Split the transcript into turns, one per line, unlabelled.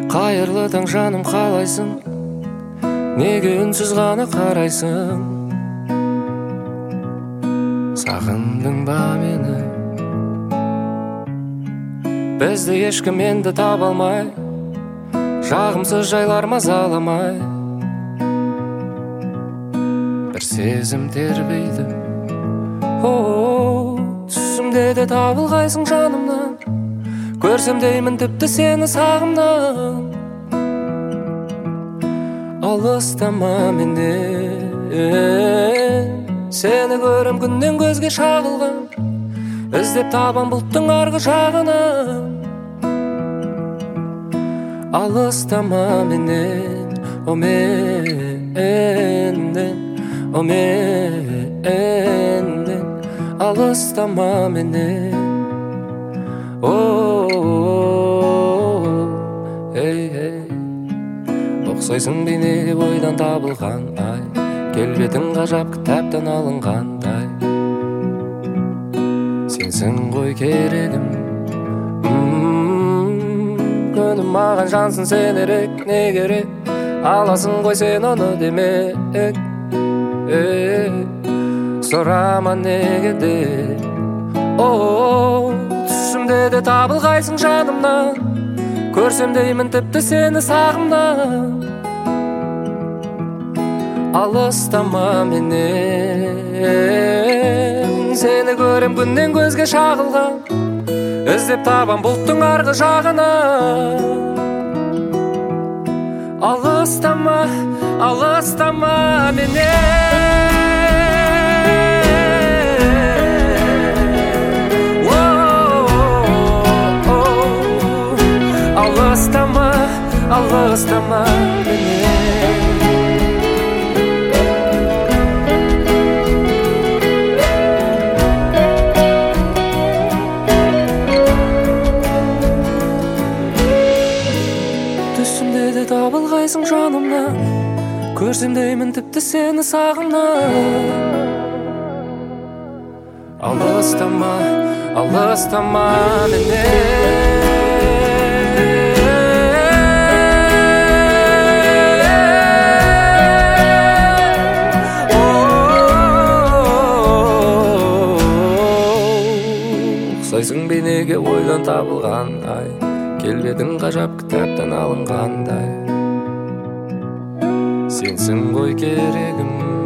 Қайырлы таң жаным, қалайсың? Неге үнсіз ғана қарайсың? Сағындың ба мені? Бізді ешкім енді таба алмай, жағымсыз жайлар мазаламай. Бір сезім тербейді, түсімде де табылғайсың жанымнан. Көрсем деймін тіпті сені сағымнан. Алыстама менен, сені көрем күннен көзге шағылған. Іздеп табам бұлттың арғы жағынан. Алыстама менен, о менден, о менден. Алыстама менен, ұқсайсың бейнеге бойдан табылған ай, келбетің ғажап кітаптан алынғандай. Сенсің ғой керегім, күнім маған жансың сен ерек, не керек? Аласың ғой сен оны демек, сұрама неге де. Түсімде де табылғайсың жанымнан. Көрсем деймін тіпті сені сағымнан. Алыстама менен, сені көрем күннен көзге шағылған. Іздеп табам бұлттың арғы жағынан. Алыстама, алыстама менен. Алыстама, алыстама менен. Түсімде де табылғайсың жанымнан. Көрсем деймін тіпті сені сағымнан. Алыстама, алыстама менен. Ұқсайсың бейнеге ойдан табылған ай, келбетің ғажап кітаптан алынғандай. Сенсің ғой керегім.